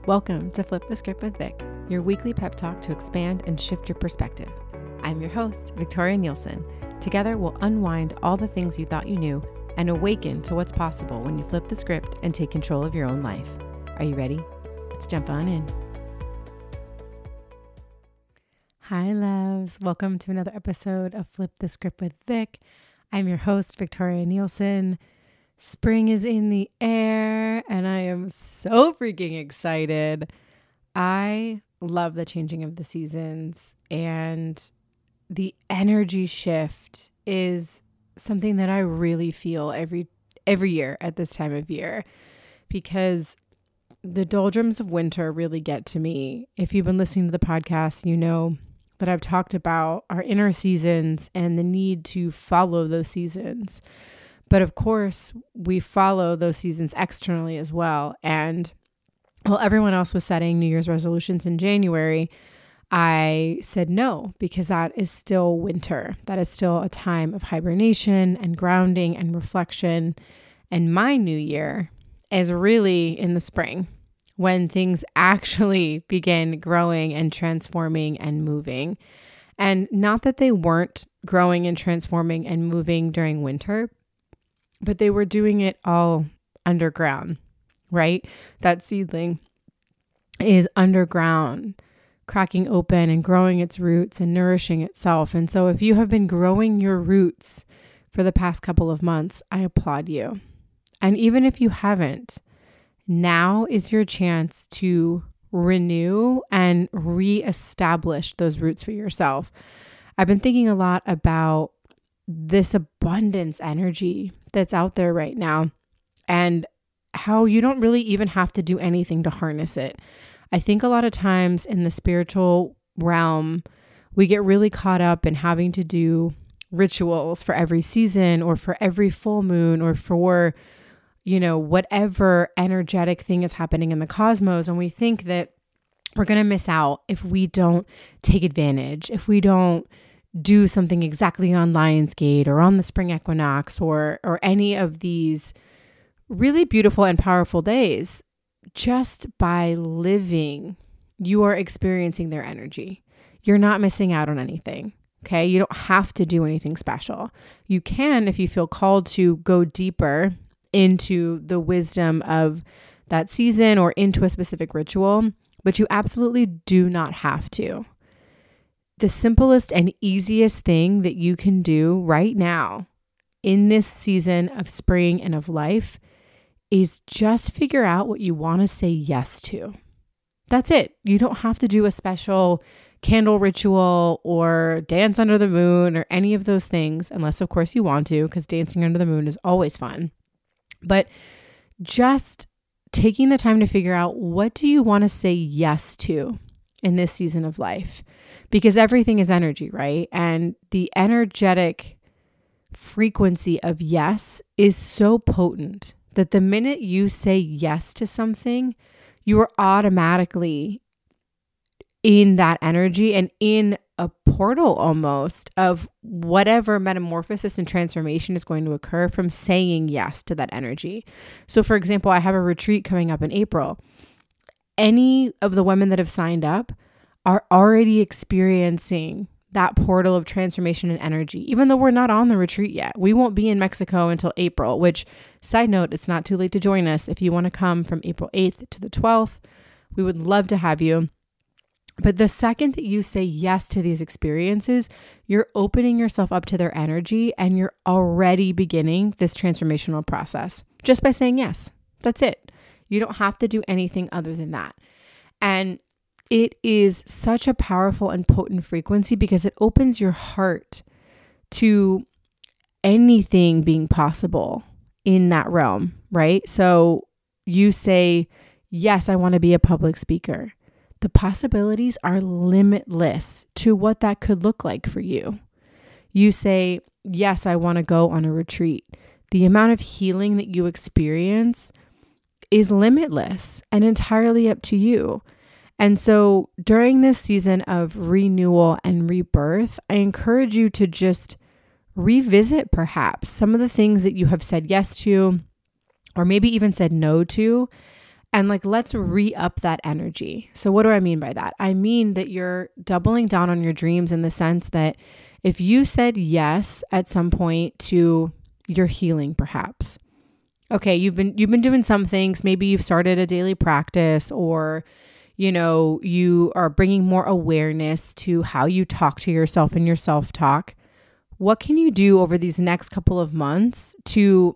Welcome to Flip the Script with Vic, your weekly pep talk to expand and shift your perspective. I'm your host, Victoria Nielsen. Together, we'll unwind all the things you thought you knew and awaken to what's possible when you flip the script and take control of your own life. Are you ready? Let's jump on in. Hi, loves. Welcome to another episode of Flip the Script with Vic. I'm your host, Victoria Nielsen. Spring is in the air and I am so freaking excited. I love the changing of the seasons, and the energy shift is something that I really feel every year at this time of year, because the doldrums of winter really get to me. If you've been listening to the podcast, you know that I've talked about our inner seasons and the need to follow those seasons. But of course, we follow those seasons externally as well. And while everyone else was setting New Year's resolutions in January, I said no, because that is still winter. That is still a time of hibernation and grounding and reflection. And my new year is really in the spring, when things actually begin growing and transforming and moving. And not that they weren't growing and transforming and moving during winter, but they were doing it all underground, right? That seedling is underground, cracking open and growing its roots and nourishing itself. And so if you have been growing your roots for the past couple of months, I applaud you. And even if you haven't, now is your chance to renew and reestablish those roots for yourself. I've been thinking a lot about this abundance energy that's out there right now, and how you don't really even have to do anything to harness it. I think a lot of times in the spiritual realm, we get really caught up in having to do rituals for every season or for every full moon or for, whatever energetic thing is happening in the cosmos. And we think that we're going to miss out if we don't take advantage, if we don't do something exactly on Lionsgate or on the spring equinox or any of these really beautiful and powerful days. Just by living, you are experiencing their energy. You're not missing out on anything. Okay. You don't have to do anything special. You can, if you feel called to, go deeper into the wisdom of that season or into a specific ritual, but you absolutely do not have to. The simplest and easiest thing that you can do right now in this season of spring and of life is just figure out what you want to say yes to. That's it. You don't have to do a special candle ritual or dance under the moon or any of those things, unless of course you want to, because dancing under the moon is always fun. But just taking the time to figure out, what do you want to say yes to in this season of life? Because everything is energy, right? And the energetic frequency of yes is so potent that the minute you say yes to something, you are automatically in that energy and in a portal almost of whatever metamorphosis and transformation is going to occur from saying yes to that energy. So for example, I have a retreat coming up in April. Any of the women that have signed up are already experiencing that portal of transformation and energy, even though we're not on the retreat yet. We won't be in Mexico until April, which, side note, it's not too late to join us. If you want to come from April 8th to the 12th, we would love to have you. But the second that you say yes to these experiences, you're opening yourself up to their energy, and you're already beginning this transformational process just by saying yes. That's it. You don't have to do anything other than that. And it is such a powerful and potent frequency because it opens your heart to anything being possible in that realm, right? So you say, yes, I want to be a public speaker. The possibilities are limitless to what that could look like for you. You say, yes, I want to go on a retreat. The amount of healing that you experience is limitless and entirely up to you. And so during this season of renewal and rebirth, I encourage you to just revisit perhaps some of the things that you have said yes to, or maybe even said no to, And like, let's re-up that energy. So what do I mean by that? I mean that you're doubling down on your dreams in the sense that if you said yes at some point to your healing, perhaps, okay, you've been doing some things. Maybe you've started a daily practice, or, you are bringing more awareness to how you talk to yourself and your self-talk. What can you do over these next couple of months to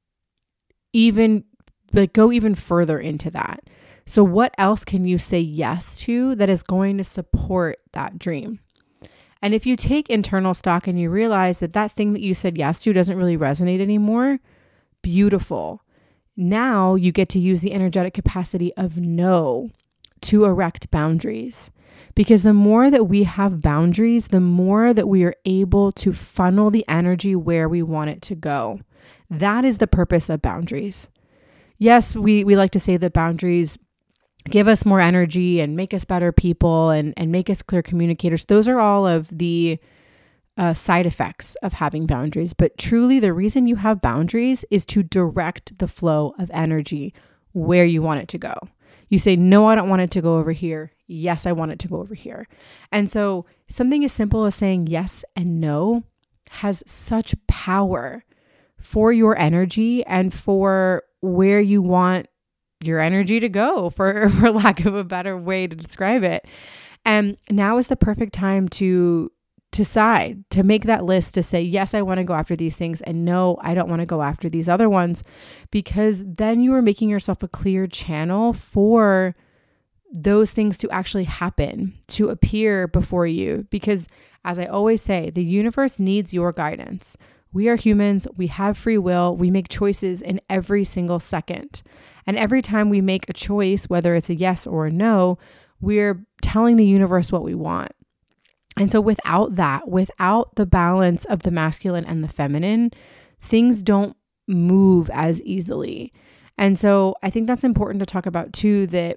even go even further into that? So what else can you say yes to that is going to support that dream? And if you take internal stock and you realize that that thing that you said yes to doesn't really resonate anymore, beautiful. Now you get to use the energetic capacity of no to erect boundaries. Because the more that we have boundaries, the more that we are able to funnel the energy where we want it to go. That is the purpose of boundaries. Yes, we like to say that boundaries give us more energy and make us better people and make us clear communicators. Those are all of the side effects of having boundaries. But truly, the reason you have boundaries is to direct the flow of energy where you want it to go. You say, no, I don't want it to go over here. Yes, I want it to go over here. And so something as simple as saying yes and no has such power for your energy and for where you want your energy to go, for lack of a better way to describe it. And now is the perfect time to decide, to make that list, to say, yes, I want to go after these things, and no, I don't want to go after these other ones, because then you are making yourself a clear channel for those things to actually happen, to appear before you. Because as I always say, the universe needs your guidance. We are humans. We have free will. We make choices in every single second. And every time we make a choice, whether it's a yes or a no, we're telling the universe what we want. And so without that, without the balance of the masculine and the feminine, things don't move as easily. And so I think that's important to talk about too, that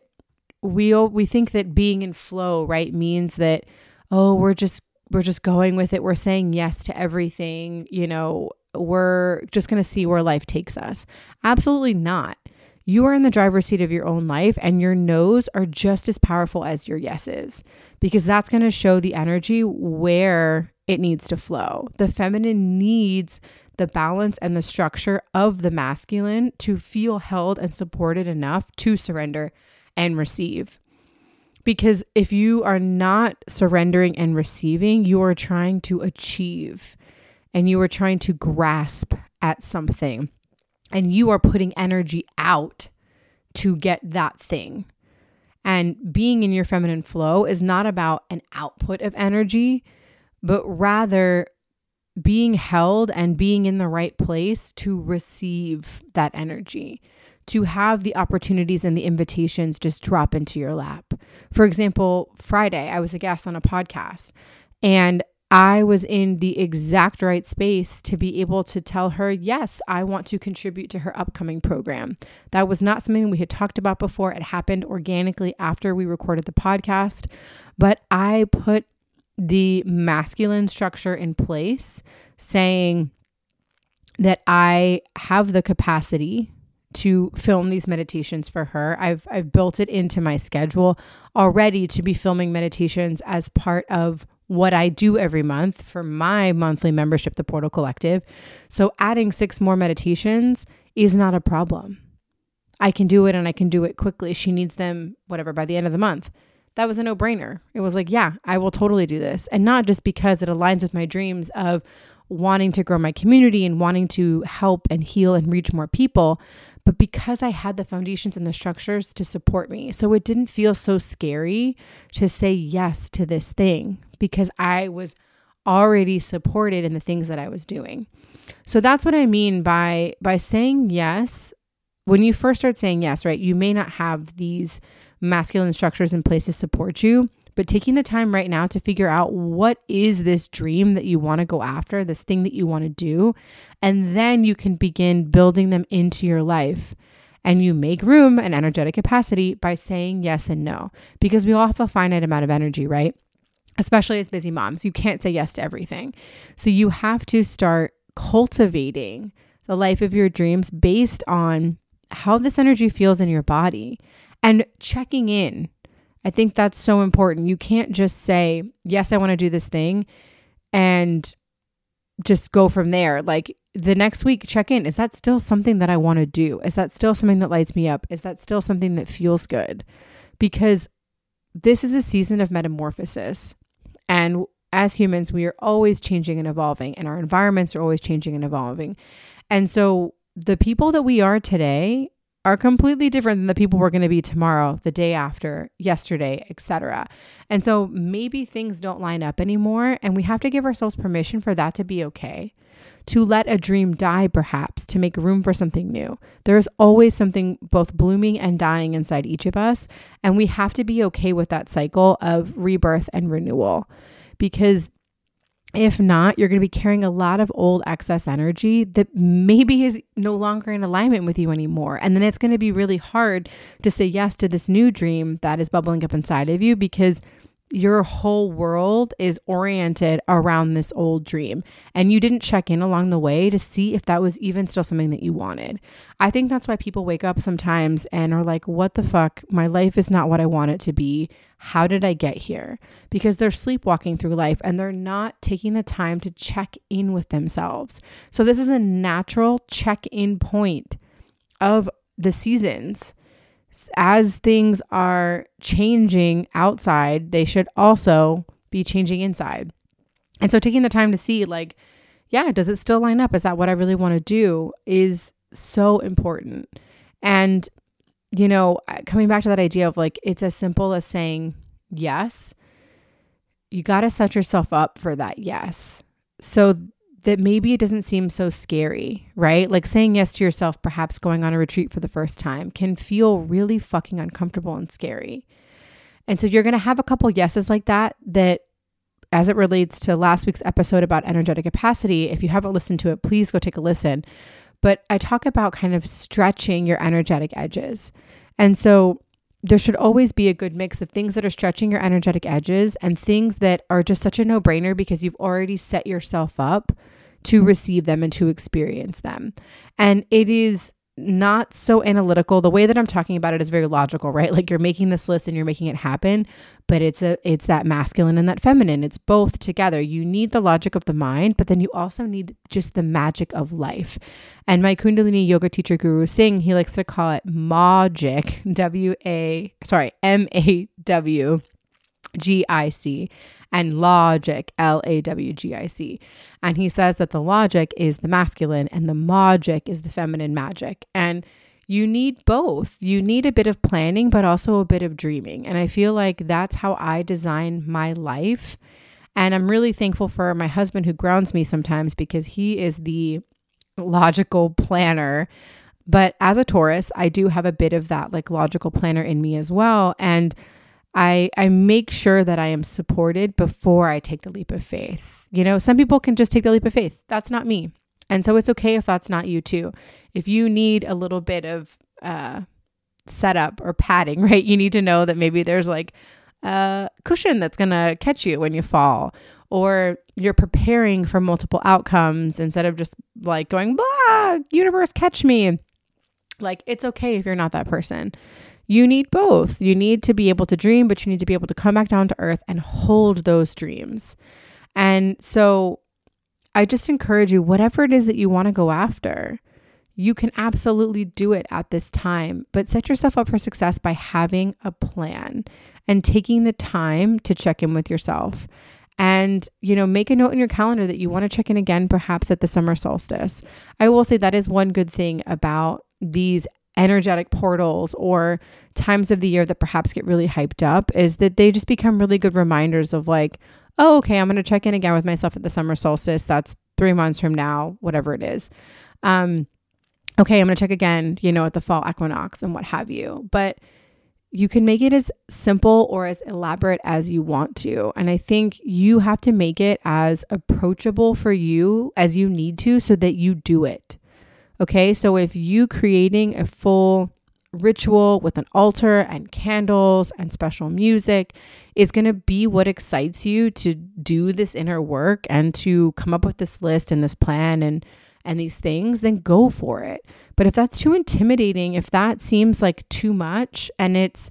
we think that being in flow, right, means that, oh, we're just going with it. We're saying yes to everything. We're just going to see where life takes us. Absolutely not. You are in the driver's seat of your own life, and your no's are just as powerful as your yeses, because that's going to show the energy where it needs to flow. The feminine needs the balance and the structure of the masculine to feel held and supported enough to surrender and receive. Because if you are not surrendering and receiving, you are trying to achieve and you are trying to grasp at something, and you are putting energy out to get that thing. And being in your feminine flow is not about an output of energy, but rather being held and being in the right place to receive that energy, to have the opportunities and the invitations just drop into your lap. For example, Friday, I was a guest on a podcast, and I was in the exact right space to be able to tell her, yes, I want to contribute to her upcoming program. That was not something we had talked about before. It happened organically after we recorded the podcast, but I put the masculine structure in place, saying that I have the capacity to film these meditations for her. I've built it into my schedule already to be filming meditations as part of what I do every month for my monthly membership, the Portal Collective. So adding 6 more meditations is not a problem. I can do it, and I can do it quickly. She needs them, whatever, by the end of the month. That was a no-brainer. It was like, yeah, I will totally do this. And not just because it aligns with my dreams of wanting to grow my community and wanting to help and heal and reach more people, but because I had the foundations and the structures to support me. So it didn't feel so scary to say yes to this thing, because I was already supported in the things that I was doing. So that's what I mean by saying yes. When you first start saying yes, right, you may not have these masculine structures in place to support you, but taking the time right now to figure out what is this dream that you want to go after, this thing that you want to do, and then you can begin building them into your life. And you make room and energetic capacity by saying yes and no, because we all have a finite amount of energy, right? Especially as busy moms, you can't say yes to everything. So you have to start cultivating the life of your dreams based on how this energy feels in your body and checking in. I think that's so important. You can't just say, yes, I want to do this thing and just go from there. Like the next week, check in. Is that still something that I want to do? Is that still something that lights me up? Is that still something that feels good? Because this is a season of metamorphosis. And as humans, we are always changing and evolving, and our environments are always changing and evolving. And so the people that we are today are completely different than the people we're going to be tomorrow, the day after, yesterday, etc. And so maybe things don't line up anymore, and we have to give ourselves permission for that to be okay. To let a dream die, perhaps, to make room for something new. There is always something both blooming and dying inside each of us, and we have to be okay with that cycle of rebirth and renewal. Because if not, you're going to be carrying a lot of old excess energy that maybe is no longer in alignment with you anymore. And then it's going to be really hard to say yes to this new dream that is bubbling up inside of you, because your whole world is oriented around this old dream. And you didn't check in along the way to see if that was even still something that you wanted. I think that's why people wake up sometimes and are like, what the fuck? My life is not what I want it to be. How did I get here? Because they're sleepwalking through life and they're not taking the time to check in with themselves. So this is a natural check-in point of the seasons. As things are changing outside, they should also be changing inside. And so taking the time to see, like, yeah, does it still line up? Is that what I really want to do? Is so important. And, you know, coming back to that idea of like, it's as simple as saying yes. You got to set yourself up for that yes. So that maybe it doesn't seem so scary, right? Like saying yes to yourself, perhaps going on a retreat for the first time, can feel really fucking uncomfortable and scary. And so you're going to have a couple yeses like that as it relates to last week's episode about energetic capacity. If you haven't listened to it, please go take a listen. But I talk about kind of stretching your energetic edges. And so there should always be a good mix of things that are stretching your energetic edges and things that are just such a no-brainer because you've already set yourself up to receive them and to experience them. And it is not so analytical. The way that I'm talking about it is very logical, right? Like you're making this list and you're making it happen, but it's that masculine and that feminine. It's both together. You need the logic of the mind, but then you also need just the magic of life. And my Kundalini yoga teacher, Guru Singh, he likes to call it Mawgic, MAWGIC, and logic, LAWGIC. And he says that the logic is the masculine and the Mawgic is the feminine magic. And you need both. You need a bit of planning, but also a bit of dreaming. And I feel like that's how I design my life. And I'm really thankful for my husband who grounds me sometimes because he is the logical planner. But as a Taurus, I do have a bit of that like logical planner in me as well. And I make sure that I am supported before I take the leap of faith. You know, some people can just take the leap of faith. That's not me. And so it's okay if that's not you too. If you need a little bit of setup or padding, right? You need to know that maybe there's like a cushion that's going to catch you when you fall, or you're preparing for multiple outcomes instead of just like going, blah, universe, catch me. Like, it's okay if you're not that person. You need both. You need to be able to dream, but you need to be able to come back down to earth and hold those dreams. And so I just encourage you, whatever it is that you want to go after, you can absolutely do it at this time, but set yourself up for success by having a plan and taking the time to check in with yourself. And, you know, make a note in your calendar that you want to check in again, perhaps at the summer solstice. I will say that is one good thing about these energetic portals or times of the year that perhaps get really hyped up, is that they just become really good reminders of like, oh, okay, I'm going to check in again with myself at the summer solstice. That's 3 months from now, whatever it is. Okay, I'm going to check again, you know, at the fall equinox and what have you. But you can make it as simple or as elaborate as you want to. And I think you have to make it as approachable for you as you need to so that you do it. Okay, so if you creating a full ritual with an altar and candles and special music is going to be what excites you to do this inner work and to come up with this list and this plan and and these things, then go for it. But if that's too intimidating, if that seems like too much, and it's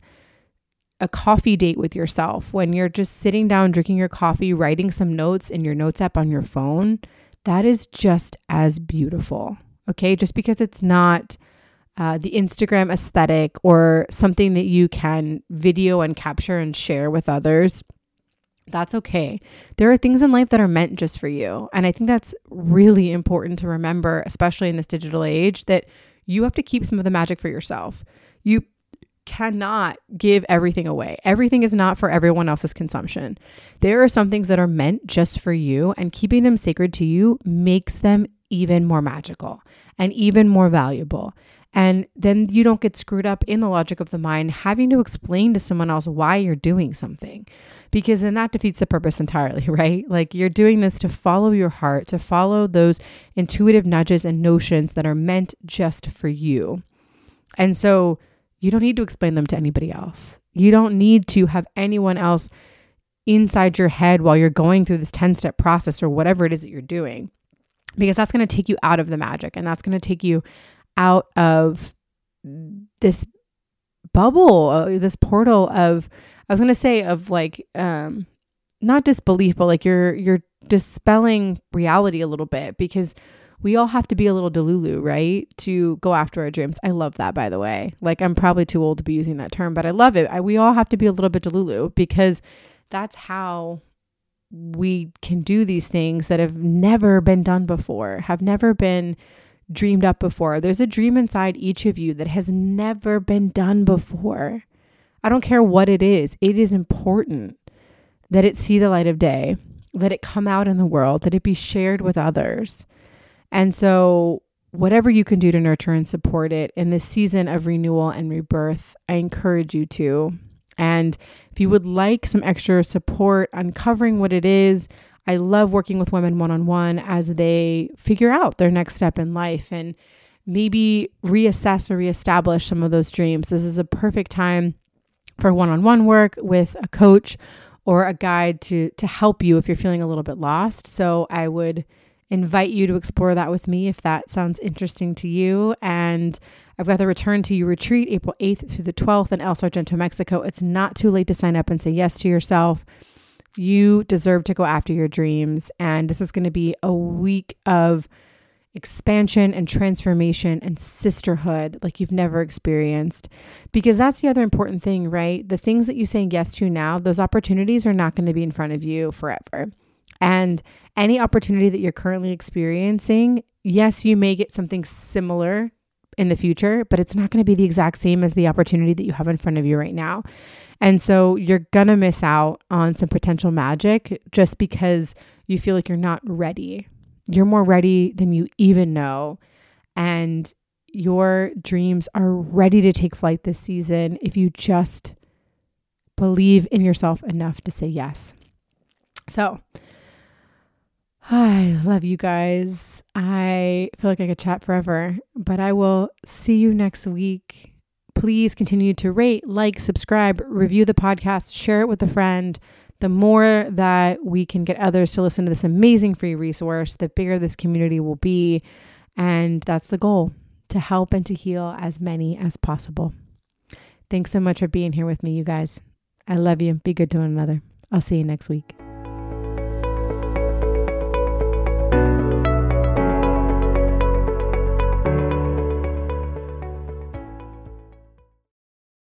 a coffee date with yourself, when you're just sitting down, drinking your coffee, writing some notes in your notes app on your phone, that is just as beautiful. Okay. Just because it's not the Instagram aesthetic or something that you can video and capture and share with others, that's okay. There are things in life that are meant just for you. And I think that's really important to remember, especially in this digital age, that you have to keep some of the magic for yourself. You cannot give everything away. Everything is not for everyone else's consumption. There are some things that are meant just for you, and keeping them sacred to you makes them even more magical and even more valuable. And then you don't get screwed up in the logic of the mind, having to explain to someone else why you're doing something, because then that defeats the purpose entirely, right? Like, you're doing this to follow your heart, to follow those intuitive nudges and notions that are meant just for you. And so you don't need to explain them to anybody else. You don't need to have anyone else inside your head while you're going through this 10-step process or whatever it is that you're doing, because that's going to take you out of the magic, and that's going to take you out of this bubble, this portal of, I was going to say, of like, not disbelief, but like you're dispelling reality a little bit, because we all have to be a little delulu, right? To go after our dreams. I love that, by the way. Like, I'm probably too old to be using that term, but I love it. We all have to be a little bit delulu, because that's how we can do these things that have never been done before, have never been dreamed up before. There's a dream inside each of you that has never been done before. I don't care what it is. It is important that it see the light of day, that it come out in the world, that it be shared with others. And so whatever you can do to nurture and support it in this season of renewal and rebirth, I encourage you to. And if you would like some extra support uncovering what it is, I love working with women one-on-one as they figure out their next step in life and maybe reassess or reestablish some of those dreams. This is a perfect time for one-on-one work with a coach or a guide to help you if you're feeling a little bit lost. So I would invite you to explore that with me if that sounds interesting to you. And I've got the Return to You retreat April 8th through the 12th in El Sargento, Mexico. It's not too late to sign up and say yes to yourself. You deserve to go after your dreams. And this is going to be a week of expansion and transformation and sisterhood like you've never experienced. Because that's the other important thing, right? The things that you say yes to now, those opportunities are not going to be in front of you forever. And any opportunity that you're currently experiencing, yes, you may get something similar in the future, but it's not going to be the exact same as the opportunity that you have in front of you right now. And so you're going to miss out on some potential magic just because you feel like you're not ready. You're more ready than you even know. And your dreams are ready to take flight this season if you just believe in yourself enough to say yes. So I love you guys. I feel like I could chat forever, but I will see you next week. Please continue to rate, like, subscribe, review the podcast, share it with a friend. The more that we can get others to listen to this amazing free resource, the bigger this community will be. And that's the goal, to help and to heal as many as possible. Thanks so much for being here with me, you guys. I love you. Be good to one another. I'll see you next week.